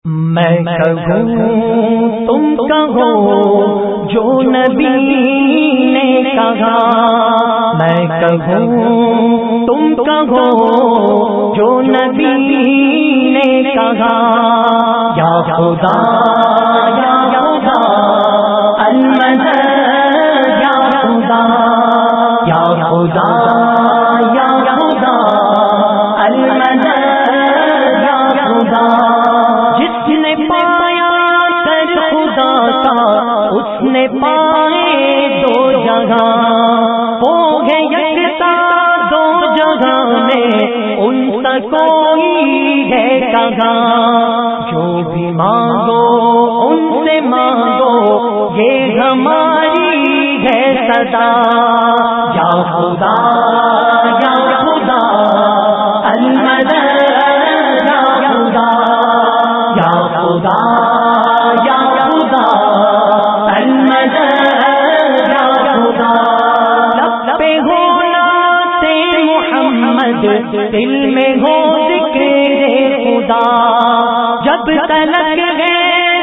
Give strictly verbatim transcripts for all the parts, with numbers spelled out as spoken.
میں کہوں تم کہو جو نبی نے کہا، میں کہوں تم کہو جو نبی نے کہا، یا خدا یا خدا المدد یا خدا، یا خدا یا خدا المدد یا خدا۔ جس نے پایا کر خدا کا اس نے پائے دو جگہ، ہو گئے یکتا دو جگہ میں ان کا کوئی ہے کہاں۔ جو بھی مانگو ان سے مانگو یہ ہماری ہے صدا، یا خدا یا خدا المدد یا خدا، یا خدا یا خدا المدد یا خدا۔ لب پہ ہو نعت محمد، دل میں ہو ذکر خدا، جب تلک ہے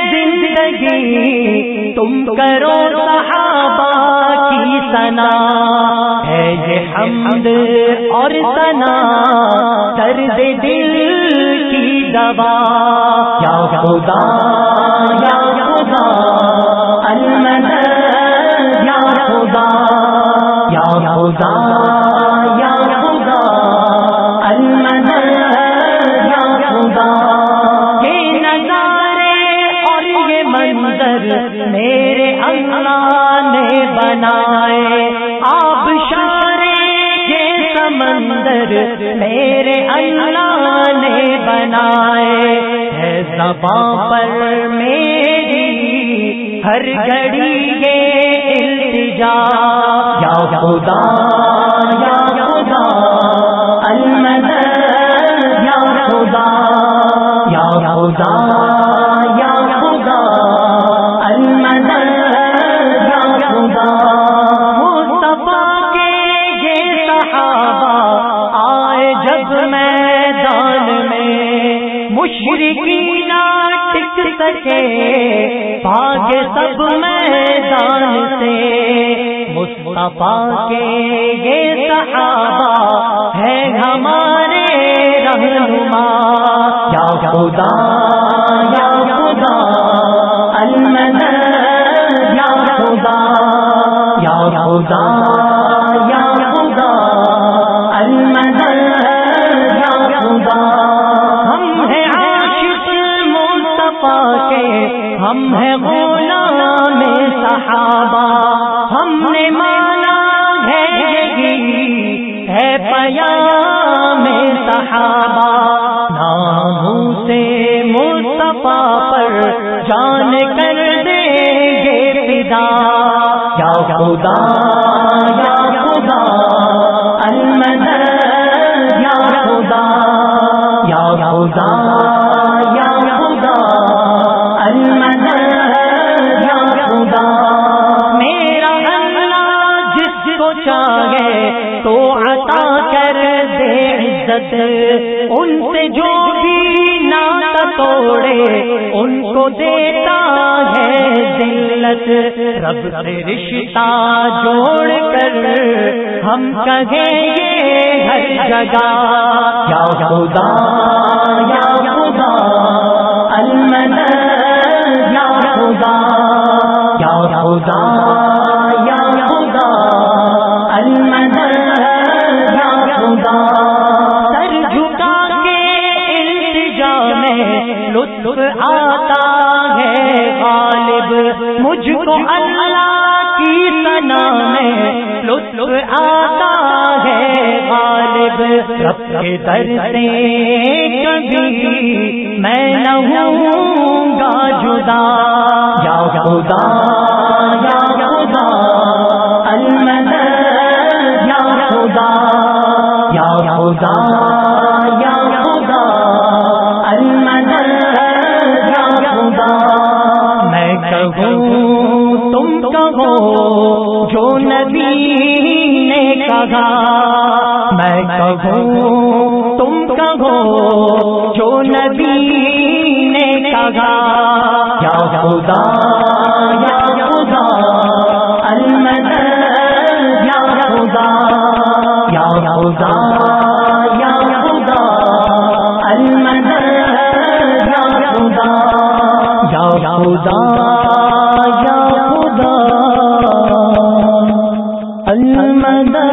زندگی تم کرو صحابہ کی ثنا، ہے یہ حمد اور ثنا درد دل کی دوا، یا خدا یا خدا المدد یا خدا، یا خدا یا خدا المدد یا خدا۔ یہ نظارے اور یہ منظر میرے اللہ نے بنائے، آبشارے یہ سمندر میرے اللہ نے بنائے، ہے زباں پر میری ہر گھڑی یہ التجا، یا خدا یا خدا المدد یا خدا، یا خدا یا خدا المدد یا خدا۔ مصطفیٰ کے یہ صحابہ آئے جب میدان میں، مشرکین نہ ٹک سکے بھاگے سب میدان سے، مصطفیٰ کے یہ صحابہ ہے ہمارے رہنما، یا خدا یا خدا المدد یا خدا، یا خدا یا خدا المدد یا خدا۔ ہم ہیں عاشق مصطفیٰ کے، ہم ہیں غلام صحابہ، ہم نے مانا ہے یہی ہے پیام صحابہ، ناموں سے مصطفیٰ پر جان کر دیں گے فدا، یا خدا یا خدا المدد یا خدا، یا خدا یا خدا المدد یا خدا۔ میرا اللہ جس کو چاہے تو عطا کر دے عزت، ان سے جو بھی ناتا توڑے ان کو دیتا ہے ذلت، رب سے رشتہ جوڑ کر ہم کہیں گے ہر جگہ، یا خدا یا خدا المدد یا خدا، یا خدا یا خدا المدد یا خدا۔ سر جھکا کے التجا میں لطف آتا ہے غالب، مجھ کو اللہ کی ثنا میں لطف آتا ہے غالب، رب کے در سے کبھی میں نہ ہوں گا جدا، یا خدا یا خدا المدد یا خدا، یا خدا یا خدا المدد یا خدا۔ میں کہوں تم کہو جو نبی نے کہا، میں کہوں تم کہو جو نبی نے کہا، جگہ یا خدا یا خدا المدد یا خدا یا خدا یا خدا المدد یا خدا یا خدا یا خدا المدد